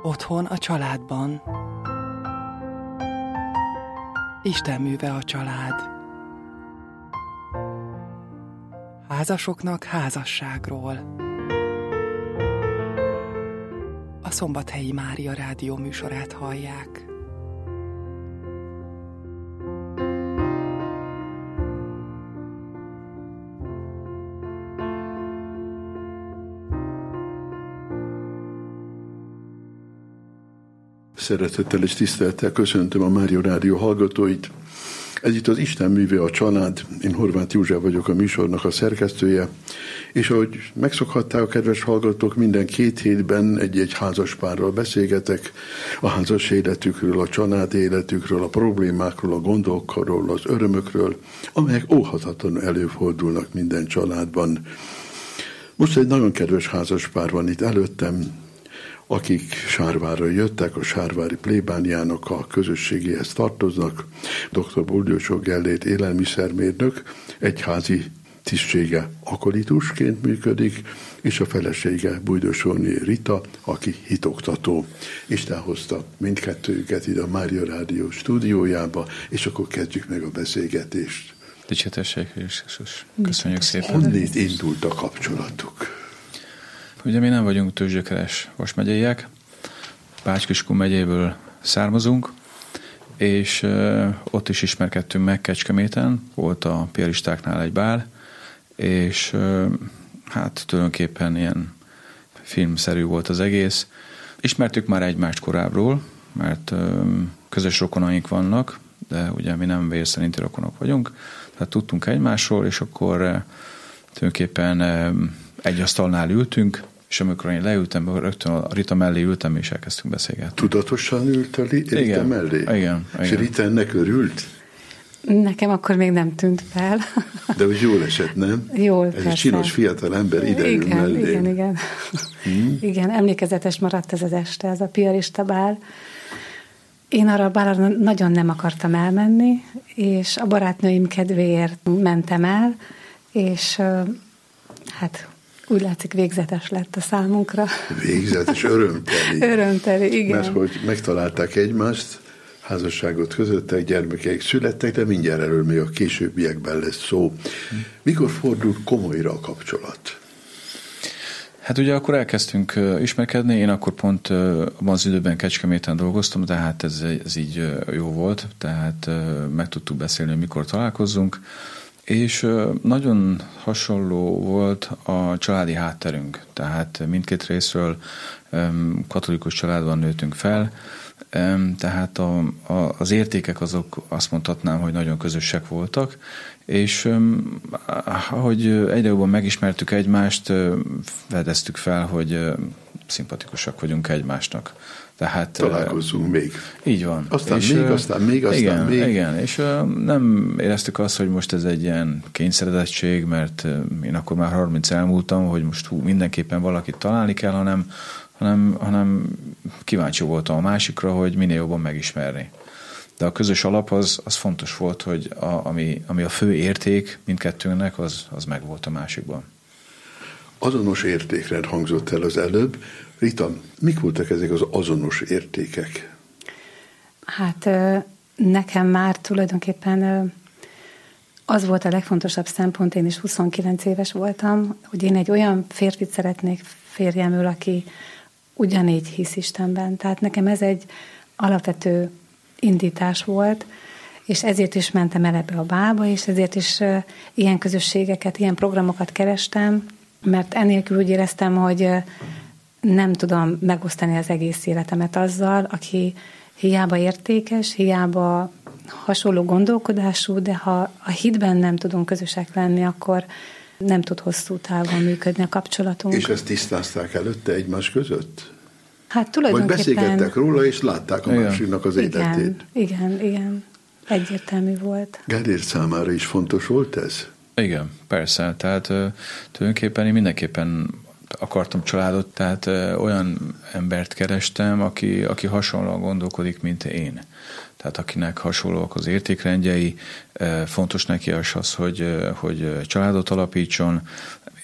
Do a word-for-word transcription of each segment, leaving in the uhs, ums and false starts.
Otthon a családban. Isten műve a család. Házasoknak házasságról. A Szombathelyi Mária Rádió műsorát hallják. Szeretettel és tisztelettel köszöntöm a Mária Rádió hallgatóit. Ez itt az Isten műve a család. Én Horváth József vagyok, a műsornak a szerkesztője. És ahogy megszokhatták a kedves hallgatók, minden két hétben egy-egy házaspárral beszélgetek a házas életükről, a család életükről, a problémákról, a gondokról, az örömökről, amelyek óhatatlanul előfordulnak minden családban. Most egy nagyon kedves házaspár van itt előttem, akik Sárvárra jöttek, a sárvári plébániának a közösségéhez tartoznak. doktor Boldjósó Gellért élelmiszermérnök, egyházi tisztsége akolitusként működik, és a felesége Bújdosóné Rita, aki hitoktató. Isten hozta mindkettőjüket ide a Mária Rádió stúdiójába, és akkor kezdjük meg a beszélgetést. Dicséretesség, Jézus. Köszönjük szépen. Honnét indult a kapcsolatuk? Ugye mi nem vagyunk tőzsgyökeres Vas megyeiek, Bács-Kiskun megyéből származunk, és uh, ott is ismerkedtünk meg Kecskeméten, volt a piaristáknál egy bál, és uh, hát tulajdonképpen ilyen filmszerű volt az egész. Ismertük már egymást korábbról, mert uh, közös rokonaink vannak, de ugye mi nem vér szerinti rokonok vagyunk, tehát tudtunk egymásról, és akkor uh, tulajdonképpen uh, egy asztalnál ültünk, és amikor én leültem, rögtön a Rita mellé ültem, és elkezdtünk beszélgetni. Tudatosan ült a Rita igen, mellé? Igen. És igen. Rita ennek örült? Nekem akkor még nem tűnt fel. De úgy jól esett, nem? Jól, Ez persze. egy csinos fiatal ember ide ül igen, mellé. Igen, igen. Hmm? Igen, emlékezetes maradt ez az este, ez a piarista bál. Én arra a bálra nagyon nem akartam elmenni, és a barátnőim kedvéért mentem el, és hát úgy látszik, végzetes lett a számunkra. Végzetes, örömteli. Örömteli, igen. Mert hogy megtalálták egymást, házasságot közöttek, gyermekeik születtek, de mindjárt erről még a későbbiekben lesz szó. Mikor fordult komolyra a kapcsolat? Hát ugye akkor elkezdtünk ismerkedni, én akkor pont abban az időben Kecskeméten dolgoztam, tehát ez, ez így jó volt, tehát meg tudtuk beszélni, hogy mikor találkozzunk, és nagyon hasonló volt a családi hátterünk, tehát mindkét részről katolikus családban nőttünk fel, tehát a, a, az értékek azok azt mondhatnám, hogy nagyon közösek voltak, és ahogy egyre jobban megismertük egymást, fedeztük fel, hogy szimpatikusak vagyunk egymásnak. Tehát, találkozzunk még. Így van. Aztán és, még, aztán még, aztán igen, még. Igen, és nem éreztük azt, hogy most ez egy ilyen kényszeredettség, mert én akkor már harminc elmúltam, hogy most hú, mindenképpen valakit találni kell, hanem, hanem, hanem kíváncsi voltam a másikra, hogy minél jobban megismerni. De a közös alap az, az fontos volt, hogy a, ami, ami a fő érték mindkettőnknek, az, az meg volt a másikban. Azonos értékre hangzott el az előbb. Rita, mik voltak ezek az azonos értékek? Hát nekem már tulajdonképpen az volt a legfontosabb szempont, én is huszonkilenc éves voltam, hogy én egy olyan férfit szeretnék férjemül, aki ugyanígy hisz Istenben. Tehát nekem ez egy alapvető indítás volt, és ezért is mentem el ebbe a bálba, és ezért is ilyen közösségeket, ilyen programokat kerestem, mert ennélkül úgy éreztem, hogy nem tudom megosztani az egész életemet azzal, aki hiába értékes, hiába hasonló gondolkodású, de ha a hitben nem tudunk közösek lenni, akkor nem tud hosszú távon működni a kapcsolatunk. És ezt tisztázták előtte egymás között? Hát tulajdonképpen... Vagy beszélgettek róla, és látták a igen. másiknak az életét? Igen, igen, igen. Egyértelmű volt. Gellért számára is fontos volt ez? Igen, persze. Tehát tulajdonképpen én mindenképpen akartam családot, tehát olyan embert kerestem, aki, aki hasonlóan gondolkodik, mint én. Tehát akinek hasonlóak az értékrendjei, fontos neki az, hogy, hogy családot alapítson,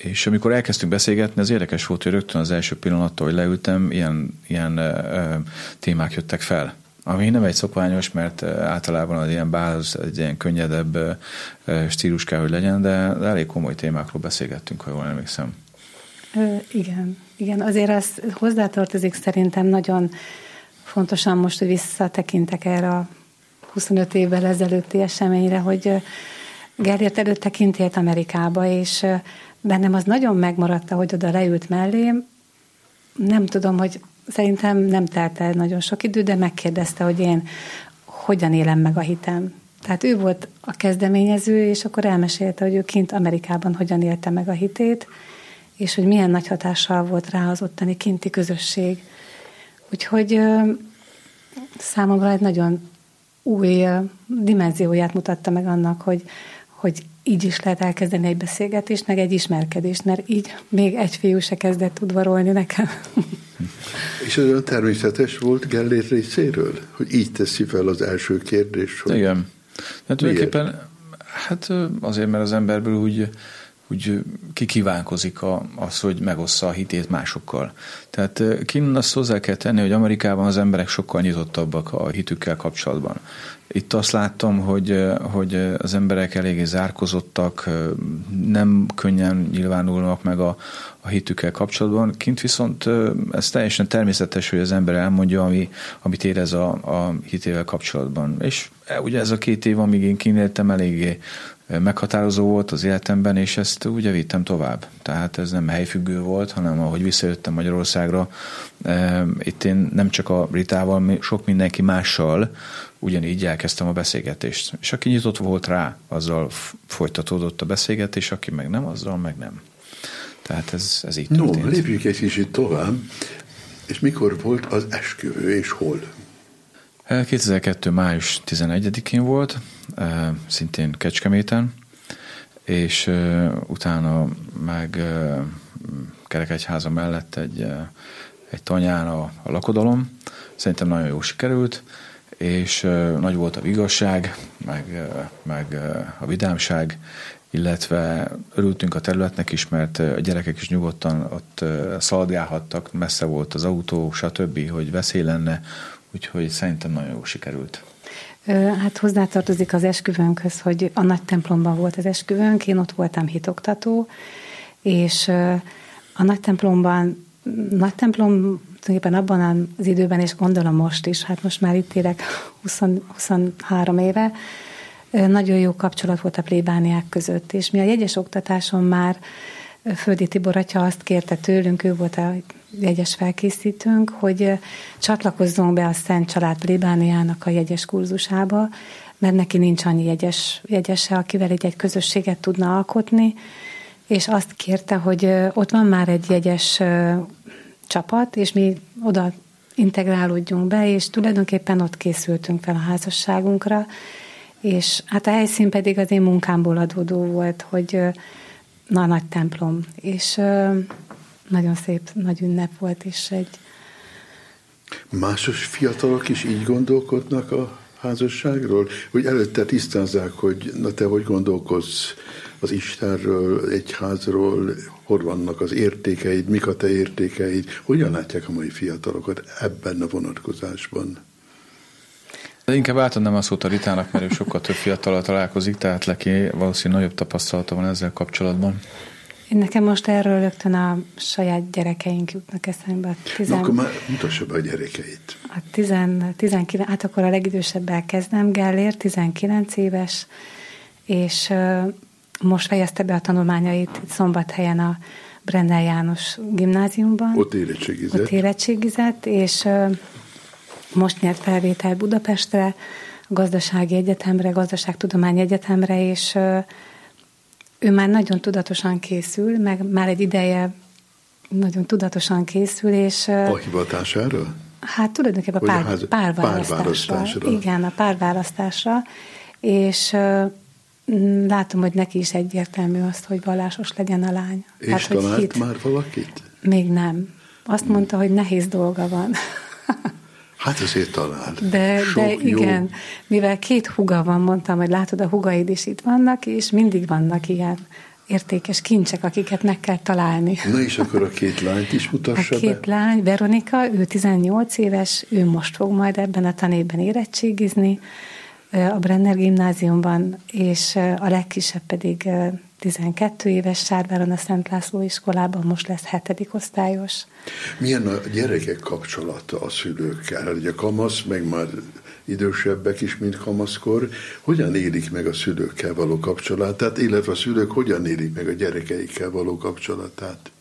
És amikor elkezdtünk beszélgetni, az érdekes volt, hogy rögtön az első pillanattól, hogy leültem, ilyen, ilyen ö, témák jöttek fel. Ami nem egy szokványos, mert általában az ilyen bál, az egy ilyen könnyedebb ö, stílus kell, hogy legyen, de, de elég komoly témákról beszélgettünk, ha jól emlékszem. Ö, igen, igen, azért az hozzátartozik szerintem nagyon fontosan most, hogy visszatekintek erre a huszonöt évvel ezelőtti eseményre, hogy Gellért előtte kint élt Amerikába, és bennem az nagyon megmaradt, hogy oda leült mellém. Nem tudom, hogy szerintem nem telt el nagyon sok idő, de megkérdezte, hogy én hogyan élem meg a hitem. Tehát ő volt a kezdeményező, és akkor elmesélte, hogy ő kint Amerikában hogyan élte meg a hitét, és hogy milyen nagy hatással volt rá az ottani kinti közösség. Úgyhogy számomra egy nagyon új dimenzióját mutatta meg annak, hogy, hogy így is lehet elkezdeni egy beszélgetést, meg egy ismerkedést, mert így még egy fiú se kezdett udvarolni nekem. És ez olyan természetes volt Gellért részéről, hogy így teszi fel az első kérdést? Hogy igen. De tulajdonképpen hát azért, mert az emberből úgy, úgy kikívánkozik a, az, hogy megossza a hitét másokkal. Tehát kint azt hozzá kell tenni, hogy Amerikában az emberek sokkal nyitottabbak a hitükkel kapcsolatban. Itt azt láttam, hogy, hogy az emberek eléggé zárkozottak, nem könnyen nyilvánulnak meg a, a hitükkel kapcsolatban. Kint viszont ez teljesen természetes, hogy az ember elmondja, ami, amit érez a, a hitével kapcsolatban. És ugye ez a két év, amíg én kint éltem, eléggé meghatározó volt az életemben, és ezt ugye vittem tovább. Tehát ez nem helyfüggő volt, hanem ahogy visszajöttem Magyarországra, itt én nem csak a Ritával, sok mindenki mással ugyanígy elkezdtem a beszélgetést. És aki nyitott volt rá, azzal folytatódott a beszélgetés, aki meg nem, azzal meg nem. Tehát ez, ez így történt. No, lépjük egy kicsit tovább. És mikor volt az esküvő, és hol? kétezer-kettő. május tizenegyedikén volt, szintén Kecskeméten, és utána meg Kerekegyháza mellett egy, egy tanyán a, a lakodalom. Szerintem nagyon jól sikerült, és nagy volt a vigasság, meg, meg a vidámság, illetve örültünk a területnek is, mert a gyerekek is nyugodtan ott szaladgálhattak, messze volt az autó, stb., hogy veszély lenne, úgyhogy szerintem nagyon jól sikerült. Hát hozzátartozik az esküvőnkhöz, hogy a nagy templomban volt az esküvőnk, én ott voltam hitoktató, és a nagy templomban, nagy templom tulajdonképpen abban az időben, és gondolom most is, hát most már itt élek húsz, huszonhárom éve, nagyon jó kapcsolat volt a plébániák között, és mi a jegyes oktatáson már Földi Tibor atya azt kérte tőlünk, ő volt a jegyes felkészítőnk, hogy csatlakozzunk be a Szent Család plébániának a jegyes kurzusába, mert neki nincs annyi jegyes, jegyese, akivel egy, egy közösséget tudna alkotni, és azt kérte, hogy ott van már egy jegyes csapat, és mi oda integrálódjunk be, és tulajdonképpen ott készültünk fel a házasságunkra, és hát a helyszín pedig az én munkámból adódó volt, hogy na, nagy templom, és nagyon szép, nagy ünnep volt, és egy... Másos fiatalok is így gondolkodnak a házasságról? Hogy előtte tisztázzák, hogy na te hogy gondolkozz az Istenről, egyházról, hol vannak az értékeid, mik a te értékeid, hogyan látják a mai fiatalokat ebben a vonatkozásban? De inkább átadnám a szót a Ritának, mert ő sokkal több fiatalal találkozik, tehát neki valószínűleg nagyobb tapasztalata van ezzel kapcsolatban. Én nekem most erről rögtön a saját gyerekeink jutnak eszembe. Tizen... Na, akkor már mutassa be a gyerekeit. A tizen, tizenkilenc, hát akkor a legidősebbel kezdem, Gellért, tizenkilenc éves, és uh, most fejezte be a tanulmányait Szombathelyen a Brendel János gimnáziumban. Ott érettségizett. Ott érettségizett, és uh, most nyert felvétel Budapestre, a Gazdasági Egyetemre, Gazdaságtudományi Egyetemre, és uh, ő már nagyon tudatosan készül, meg már egy ideje nagyon tudatosan készül, és... A hivatására? Hát tulajdonképpen a pár, ház, párválasztásra. párválasztásra. Igen, a párválasztásra, és uh, látom, hogy neki is egyértelmű azt, hogy vallásos legyen a lány. És hát, talált hit... már valakit? Még nem. Azt hmm. mondta, hogy nehéz dolga van. Hát azért talál. De, de igen, jó. Mivel két húga van, mondtam, hogy látod, a húgaid is itt vannak, és mindig vannak ilyen. értékes kincsek, akiket meg kell találni. Na és akkor a két lányt is mutassa A két be. lány, Veronika, ő tizennyolc éves, ő most fog majd ebben a tanévben érettségizni a Brenner gimnáziumban, és a legkisebb pedig tizenkét éves, Sárváron a Szent László iskolában, most lesz hetedik osztályos. Milyen a gyerekek kapcsolata a szülőkkel? Ugye a kamasz, meg már idősebbek is, mint kamaszkor. Hogyan élik meg a szülőkkel való kapcsolatát, illetve a szülők hogyan élik meg a gyerekeikkel való kapcsolatát?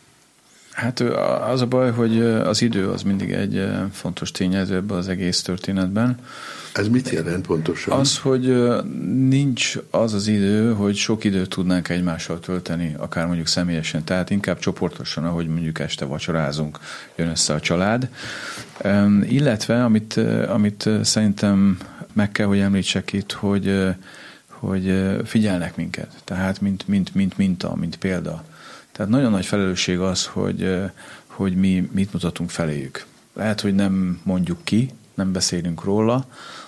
Hát az a baj, hogy az idő az mindig egy fontos tényező ebben az egész történetben. Ez mit jelent pontosan? Az, hogy nincs az az idő, hogy sok időt tudnánk egymással tölteni, akár mondjuk személyesen, tehát inkább csoportosan, ahogy mondjuk este vacsorázunk, jön össze a család. Illetve, amit, amit szerintem meg kell, hogy említsek itt, hogy, hogy figyelnek minket, tehát mint, mint, mint minta, mint példa. Tehát nagyon nagy felelősség az, hogy, hogy mi mit mutatunk feléjük. Lehet, hogy nem mondjuk ki, nem beszélünk róla,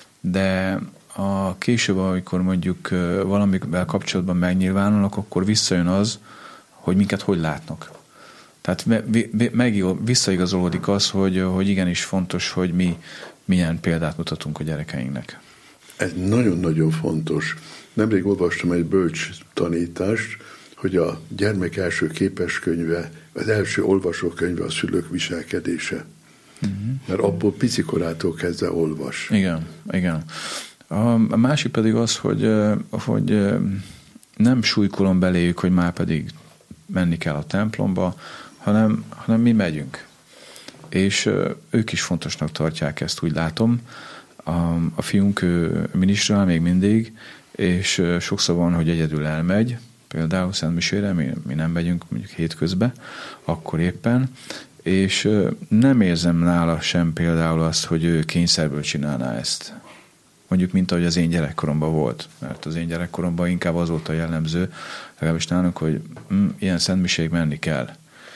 de a később, amikor mondjuk valamivel kapcsolatban megnyilvánulnak, akkor visszajön az, hogy minket hogy látnak. Tehát meg, visszaigazolódik az, hogy, hogy igenis fontos, hogy mi milyen példát mutatunk a gyerekeinknek. Ez nagyon-nagyon fontos. Nemrég olvastam egy bölcs tanítást, hogy a gyermek első képeskönyve, az első olvasókönyve a szülők viselkedése. Uh-huh. Mert abból picikorától kezdve olvas. Igen, igen. A másik pedig az, hogy, hogy nem súlykolom beléjük, hogy már pedig menni kell a templomba, hanem, hanem mi megyünk. És ők is fontosnak tartják ezt, úgy látom. A, a fiunk minisztrál még mindig, és sokszor van, hogy egyedül elmegy, például Szentmisére, mi, mi nem megyünk mondjuk hétközben, akkor éppen, és nem érzem nála sem például azt, hogy ő kényszerből csinálná ezt. Mondjuk, mint ahogy az én gyerekkoromban volt. Mert az én gyerekkoromban inkább az volt a jellemző, legalábbis nálunk, hogy mm, ilyen szentmiséig menni kell.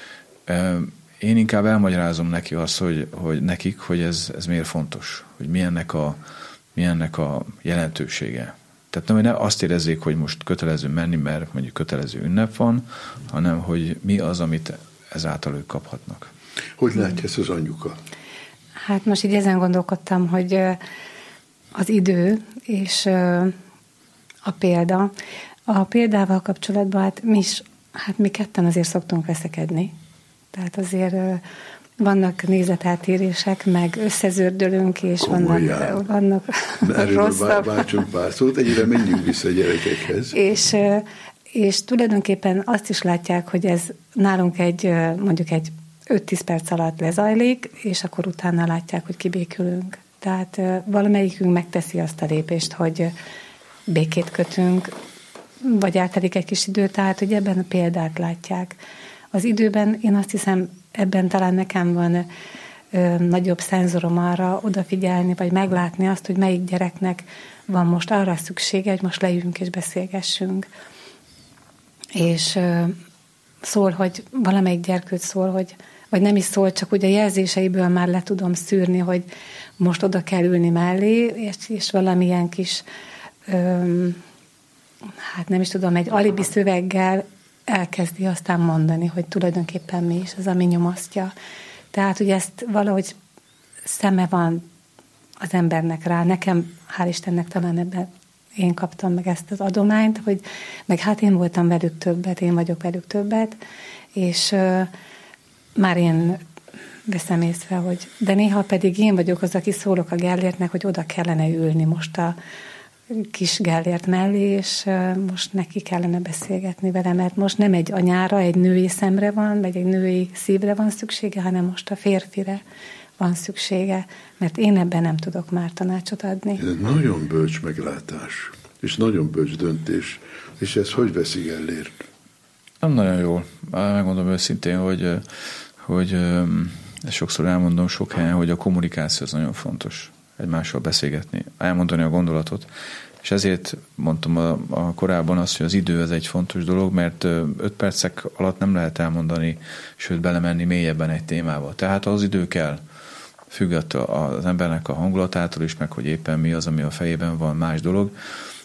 Én inkább elmagyarázom neki azt, hogy, hogy nekik, hogy ez, ez miért fontos, hogy milyennek a, milyennek a jelentősége. Tehát nem, hogy ne azt érezzék, hogy most kötelező menni, mert mondjuk kötelező ünnep van, hanem hogy mi az, amit ezáltal ők kaphatnak. Hogy látja ezt az anyuka? Hát most így ezen gondolkodtam, hogy az idő és a példa. A példával kapcsolatban hát mi is, hát mi ketten azért szoktunk veszekedni. Tehát azért vannak nézeteltérések, meg összezördülünk, és Komolyán. vannak, vannak rosszabb. Váltsunk pár szót, egyre menjünk vissza a gyerekekhez. És, és tulajdonképpen azt is látják, hogy ez nálunk egy, mondjuk egy öt-tíz perc alatt lezajlik, és akkor utána látják, hogy kibékülünk. Tehát valamelyikünk megteszi azt a lépést, hogy békét kötünk, vagy eltelik egy kis idő, tehát hogy ebben a példát látják. Az időben én azt hiszem, ebben talán nekem van ö, nagyobb szenzorom arra odafigyelni, vagy meglátni azt, hogy melyik gyereknek van most arra szüksége, hogy most leüljünk és beszélgessünk. És ö, szól, hogy valamelyik gyerkőt szól, hogy, vagy nem is szól, csak ugye a jelzéseiből már le tudom szűrni, hogy most oda kell ülni mellé, és, és valamilyen kis, ö, hát nem is tudom, egy alibi szöveggel elkezdi aztán mondani, hogy tulajdonképpen mi is az, ami nyomasztja. Tehát, hogy ezt valahogy szeme van az embernek rá. Nekem, hál' Istennek talán ebben én kaptam meg ezt az adományt, hogy meg hát én voltam velük többet, én vagyok velük többet, és uh, már én veszem észre, hogy de néha pedig én vagyok az, aki szólok a Gellértnek, hogy oda kellene ülni most a kis Gellért mellé, és most neki kellene beszélgetni vele, mert most nem egy anyára, egy női szemre van, vagy egy női szívre van szüksége, hanem most a férfire van szüksége, mert én ebben nem tudok már tanácsot adni. Ez nagyon bölcs meglátás, és nagyon bölcs döntés, és ez hogy veszi Gellért? Nem nagyon jól. Megmondom őszintén, hogy, hogy ezt sokszor elmondom sok helyen, hogy a kommunikáció az nagyon fontos. Egymással beszélgetni, elmondani a gondolatot. És ezért mondtam a, a korábban azt, hogy az idő ez egy fontos dolog, mert öt percek alatt nem lehet elmondani, sőt belemenni mélyebben egy témába. Tehát az idő kell, függ az embernek a hangulatától is, meg hogy éppen mi az, ami a fejében van, más dolog.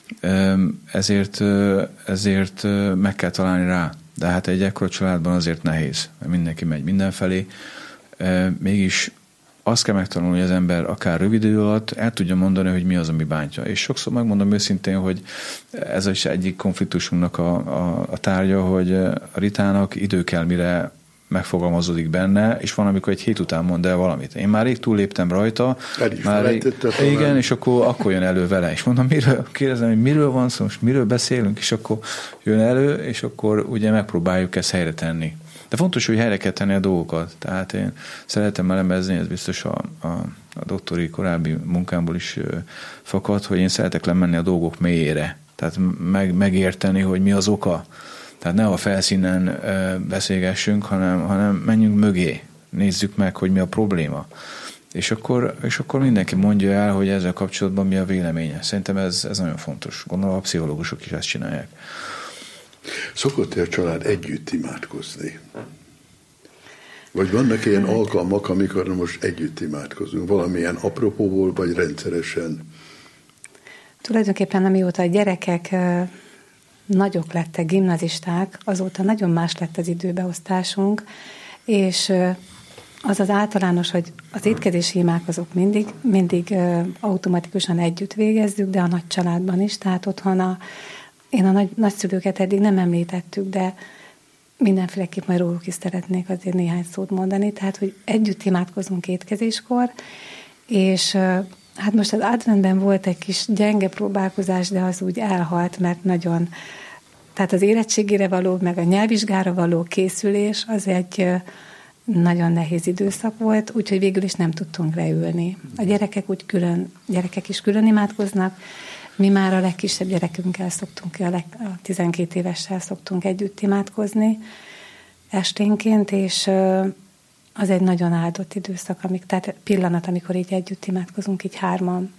ezért, ezért meg kell találni rá. De hát egy ekkora családban azért nehéz, mert mindenki megy mindenfelé. Mégis azt kell megtanulni, hogy az ember akár rövid idő alatt el tudja mondani, hogy mi az, ami bántja. És sokszor megmondom őszintén, hogy ez is egyik konfliktusunknak a, a, a tárgya, hogy a Ritának idő kell, mire megfogalmazódik benne, és van, amikor egy hét után mond el valamit. Én már rég túlléptem rajta. Már rég, igen, és akkor, akkor jön elő vele. És mondom, miről, kérdezem, hogy miről van szó, most miről beszélünk, és akkor jön elő, és akkor ugye megpróbáljuk ezt helyre tenni. De fontos, hogy helyre kell tenni a dolgokat. Tehát én szeretem elemezni, ez biztos a, a, a doktori korábbi munkámból is fakad, hogy én szeretek lemenni a dolgok mélyére. Tehát meg, megérteni, hogy mi az oka. Tehát ne a felszínen beszélgessünk, hanem, hanem menjünk mögé. Nézzük meg, hogy mi a probléma. És akkor, és akkor mindenki mondja el, hogy ezzel kapcsolatban mi a véleménye. Szerintem ez, ez nagyon fontos. Gondolom a pszichológusok is ezt csinálják. Szokott-e a család együtt imádkozni? Vagy vannak ilyen alkalmak, amikor most együtt imádkozunk? Valamilyen apropóból, vagy rendszeresen? Tulajdonképpen amióta a gyerekek nagyok lettek, gimnazisták, azóta nagyon más lett az időbeosztásunk, és az az általános, hogy az étkezési imádkozók mindig, mindig automatikusan együtt végezzük, de a nagy családban is, tehát otthon a, én a nagy, nagyszülőket eddig nem említettük, de mindenféleképp majd róluk is szeretnék azért néhány szót mondani, tehát, hogy együtt imádkozunk étkezéskor, és hát most az adventben volt egy kis gyenge próbálkozás, de az úgy elhalt, mert nagyon, tehát az érettségére való, meg a nyelvvizsgára való készülés az egy nagyon nehéz időszak volt, úgyhogy végül is nem tudtunk leülni. A gyerekek úgy külön, gyerekek is külön imádkoznak, mi már a legkisebb gyerekünkkel szoktunk, a, leg, a tizenkét évessel szoktunk együtt imádkozni esténként, és az egy nagyon áldott időszak, amik, tehát pillanat, amikor így együtt imádkozunk, így hárman.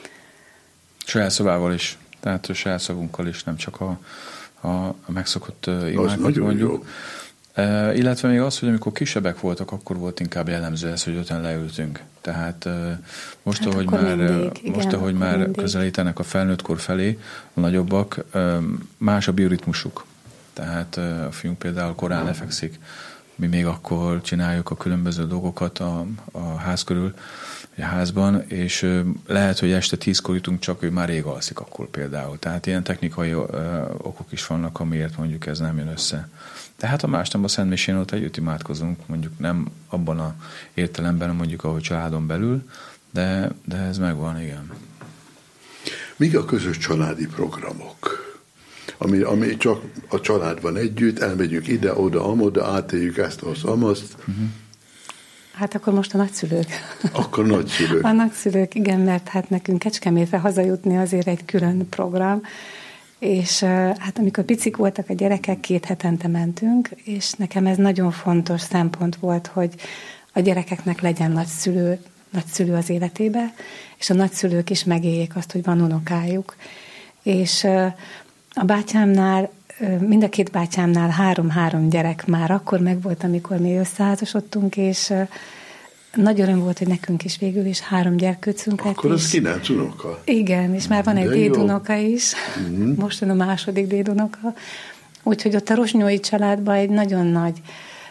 Saját szavával is, tehát a saját szavunkkal is, nem csak a, a, a megszokott imákat mondjuk. Jó. Uh, illetve még az, hogy amikor kisebbek voltak, akkor volt inkább jellemző ez, hogy öten leültünk. Tehát uh, most, hát ahogy már, mindig, most, igen, ahogy már mindig. Közelítenek a felnőttkor felé, a nagyobbak, um, más a bioritmusuk. Tehát uh, a fiunk például korán lefekszik, mi még akkor csináljuk a különböző dolgokat a, a ház körül, a házban, és uh, lehet, hogy este tízkor jutunk, csak ő már rég alszik akkor például. Tehát ilyen technikai uh, okok is vannak, amiért mondjuk ez nem jön össze. Tehát a másnap a Szentmisén ott együtt imádkozunk, mondjuk nem abban a értelemben, mondjuk ahogy családon belül, de, de ez megvan, igen. Mik a közös családi programok? Ami, ami csak a családban együtt, elmegyünk ide, oda, amoda, átéljük ezt, azt, amazt. Uh-huh. Hát akkor most a nagyszülők. Akkor nagyszülők. A nagyszülők, igen, mert hát nekünk Kecskemétre hazajutni azért egy külön program, és hát amikor picik voltak a gyerekek, két hetente mentünk, és nekem ez nagyon fontos szempont volt, hogy a gyerekeknek legyen nagyszülő, nagyszülő az életébe, és a nagyszülők is megéljék azt, hogy van unokájuk. És a bátyámnál, mind a két bátyámnál három-három gyerek már akkor megvolt, amikor mi összeházasodtunk, és nagy öröm volt, hogy nekünk is végül is három gyerkőcünk lett. Akkor az kilenc unoka. Igen, és már van egy dédunoka is. Mm-hmm. Most van a második dédunoka. Úgyhogy ott a Rosnyói családban egy nagyon nagy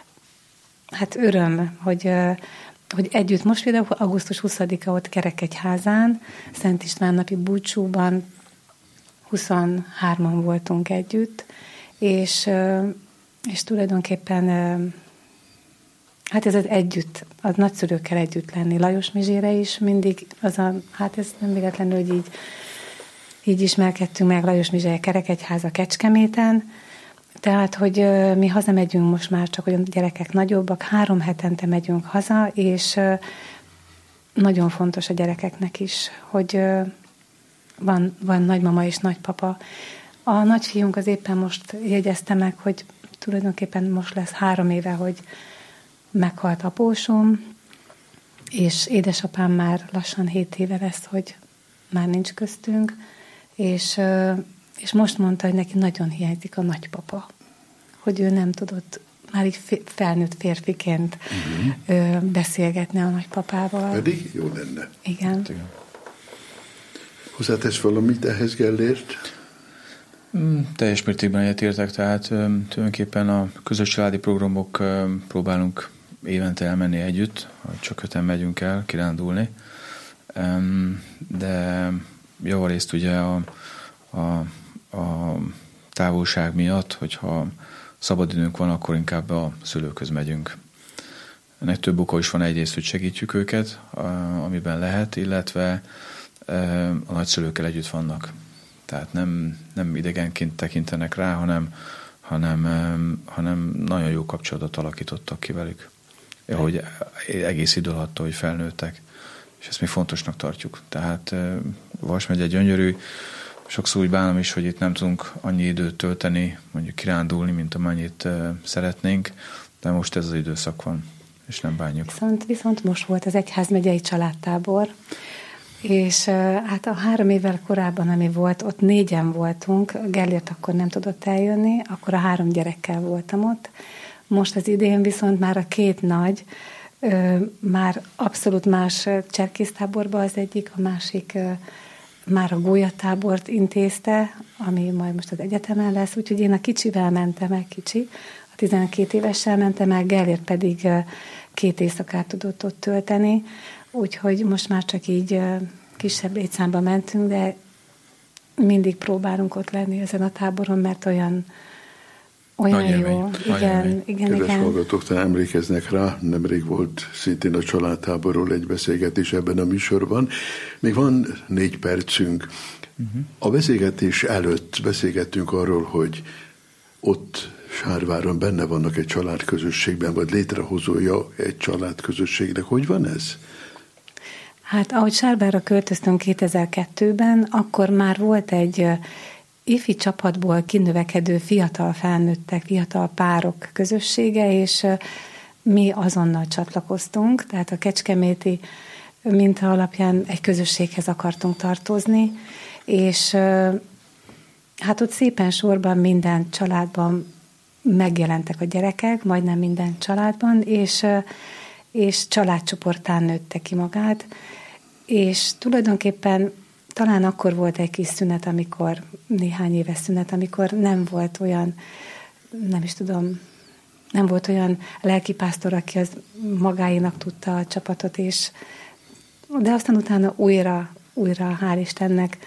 hát öröm, hogy, hogy együtt most például augusztus huszadika ott Kerekegyházán, Szent István napi búcsúban huszonhárman voltunk együtt, és, és tulajdonképpen hát ez az együtt, az nagyszülőkkel együtt lenni. Lajos Mizsére is mindig, az a, hát ez nem véletlenül, hogy így, így ismerkedtünk meg Lajos Mizsére Kerekegyháza Kecskeméten, tehát, hogy mi hazamegyünk most már, csak hogy a gyerekek nagyobbak, három hetente megyünk haza, és nagyon fontos a gyerekeknek is, hogy van, van nagymama és nagypapa. A nagyfiunk az éppen most jegyezte meg, hogy tulajdonképpen most lesz három éve, hogy meghalt apósom, és édesapám már lassan hét éve lesz, hogy már nincs köztünk, és, és most mondta, hogy neki nagyon hiányzik a nagypapa, hogy ő nem tudott már így felnőtt férfiként uh-huh. beszélgetni a nagypapával. Pedig jó lenne. Igen. Hozzátesz valamit ehhez, Gellért? Teljes mértékben egyetértek, tehát tulajdonképpen a közös családi programok próbálunk évente elmenni együtt, csak öten megyünk el kirándulni, de javarészt ugye a, a, a távolság miatt, hogyha szabadidőnk van, akkor inkább a szülőkhöz megyünk. Ennek több oka is van, egyrészt, hogy segítjük őket, amiben lehet, illetve a nagyszülőkkel együtt vannak. Tehát nem, nem idegenként tekintenek rá, hanem, hanem, hanem nagyon jó kapcsolatot alakítottak ki velük. Hogy egész idő alatt, hogy felnőttek. És ezt mi fontosnak tartjuk. Tehát Vas megye gyönyörű, sokszor úgy bánom is, hogy itt nem tudunk annyi időt tölteni, mondjuk kirándulni, mint amennyit szeretnénk, de most ez az időszak van, és nem bánjuk. Viszont, viszont most volt az egyházmegyei családtábor, és hát a három évvel korábban, ami volt, ott négyen voltunk, Gellért akkor nem tudott eljönni, akkor a három gyerekkel voltam ott. Most az idén viszont már a két nagy, már abszolút más cserkésztáborba az egyik, a másik már a gólyatábort intézte, ami majd most az egyetemen lesz, úgyhogy én a kicsivel mentem el, kicsi, a tizenkét évessel mentem el, Gellért pedig két éjszakát tudott ott tölteni, úgyhogy most már csak így kisebb létszámba mentünk, de mindig próbálunk ott lenni ezen a táboron, mert olyan Olyan Nagy jó. Élmény. Igen, igen, Kedves igen. hallgatók, talán emlékeznek rá, nemrég volt szintén a családtáborról egy beszélgetés ebben a műsorban. Még van négy percünk. Uh-huh. A beszélgetés előtt beszélgettünk arról, hogy ott Sárváron benne vannak egy családközösségben, vagy létrehozója egy családközösségnek. Hogy van ez? Hát ahogy Sárvárra költöztünk kétezer-kettőben, akkor már volt egy ifi csapatból kinövekedő fiatal felnőttek, fiatal párok közössége, és mi azonnal csatlakoztunk, tehát a kecskeméti minta alapján egy közösséghez akartunk tartozni, és hát ott szépen sorban minden családban megjelentek a gyerekek, majdnem minden családban, és, és családcsoportán nőtte ki magát, és tulajdonképpen talán akkor volt egy kis szünet, amikor, néhány éves szünet, amikor nem volt olyan, nem is tudom, nem volt olyan lelkipásztor, aki az magáénak tudta a csapatot, és de aztán utána újra, újra, hál' Istennek,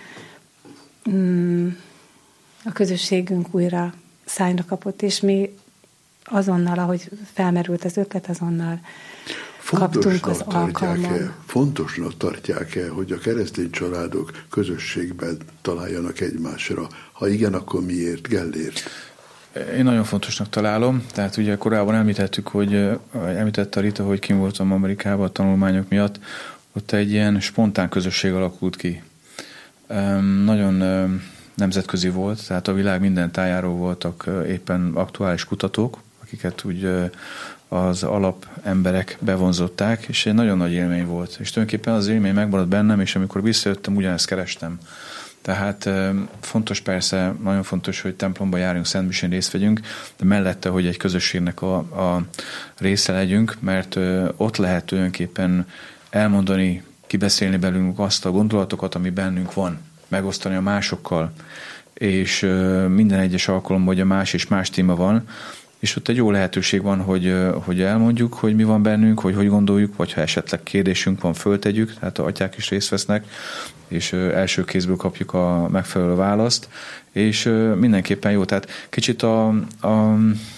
mm, a közösségünk újra szányra kapott, és mi azonnal, ahogy felmerült az ötlet, azonnal kaptunk az alkalmat. Fontosnak tartják-e, hogy a keresztény családok közösségben találjanak egymásra? Ha igen, akkor miért? Gellért? Én nagyon fontosnak találom. Tehát ugye korábban említettük, hogy említette a Rita, hogy kim voltam Amerikában a tanulmányok miatt. Ott egy ilyen spontán közösség alakult ki. Nagyon nemzetközi volt, tehát a világ minden tájáról voltak éppen aktuális kutatók, akiket úgy az alapemberek bevonzották, és egy nagyon nagy élmény volt. És tulajdonképpen az élmény megmaradt bennem, és amikor visszajöttem, ugyanezt kerestem. Tehát fontos persze, nagyon fontos, hogy templomba járjunk, szentmisén részt vegyünk, de mellette, hogy egy közösségnek a, a része legyünk, mert ott lehet tulajdonképpen elmondani, kibeszélni belünk azt a gondolatokat, ami bennünk van, megosztani a másokkal, és minden egyes alkalommal, hogy a más és más téma van, és ott egy jó lehetőség van, hogy, hogy elmondjuk, hogy mi van bennünk, hogy hogy gondoljuk, vagy ha esetleg kérdésünk van, föltegyük, tehát a atyák is részt vesznek, és első kézből kapjuk a megfelelő választ, és mindenképpen jó. Tehát kicsit a, a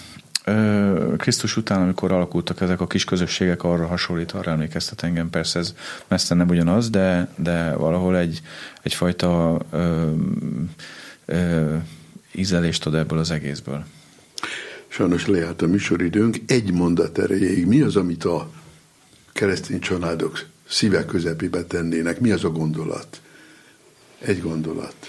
Krisztus után, amikor alakultak ezek a kis közösségek, arra hasonlít, arra emlékeztet engem, persze ez messze nem ugyanaz, de, de valahol egy, egyfajta ö, ö, ízelést ad ebből az egészből. Sajnos lejárt a műsoridőnk. Egy mondat erejéig mi az, amit a keresztény családok szíve közepébe tennének? Mi az a gondolat? Egy gondolat.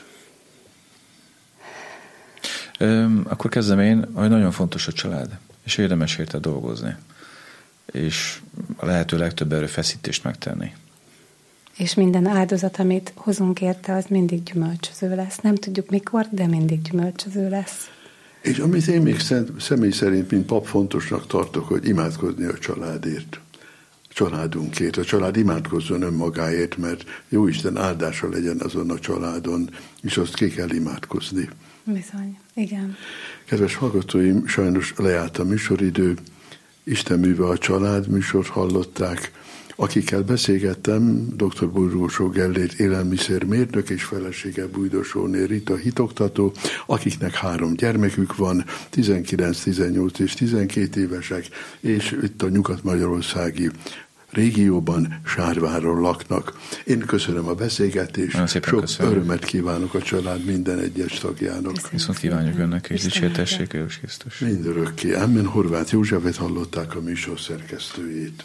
Öm, akkor kezdem én, hogy nagyon fontos a család, és érdemes érte dolgozni, és a lehető legtöbb erőfeszítést megtenni. És minden áldozat, amit hozunk érte, az mindig gyümölcsöző lesz. Nem tudjuk mikor, de mindig gyümölcsöző lesz. És amit én még személy szerint, mint pap fontosnak tartok, hogy imádkozni a családért, a családunkért. A család imádkozzon önmagáért, mert Jóisten áldása legyen azon a családon, és azt ki kell imádkozni. Bizony, igen. Kedves hallgatóim, sajnos lejárt a műsoridő. Isten műve a család műsort hallották. Akikkel beszélgettem, dr. Burgósó Gellért élelmiszermérnök és felesége Bújdosóné Rita hitoktató, akiknek három gyermekük van, tizenkilenc, tizennyolc és tizenkét évesek, és itt a nyugat-magyarországi régióban, Sárváron laknak. Én köszönöm a beszélgetést, sok köszönöm. Örömet kívánok a család minden egyes tagjának. Viszont kívánjuk önnek, és dicsértessék Jézus Krisztus. Mindörökké. Amen. Horváth Józsefet hallották, a műsor szerkesztőjét.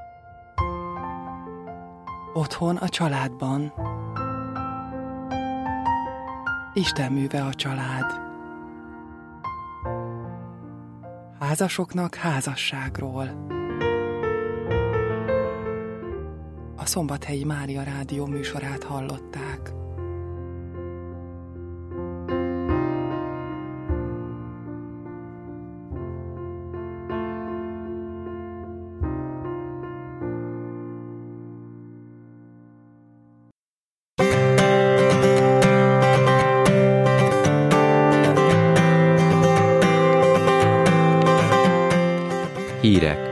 Otthon a családban. Isten műve a család. Házasoknak házasságról. A Szombathelyi Mária Rádió műsorát hallották. Hírek.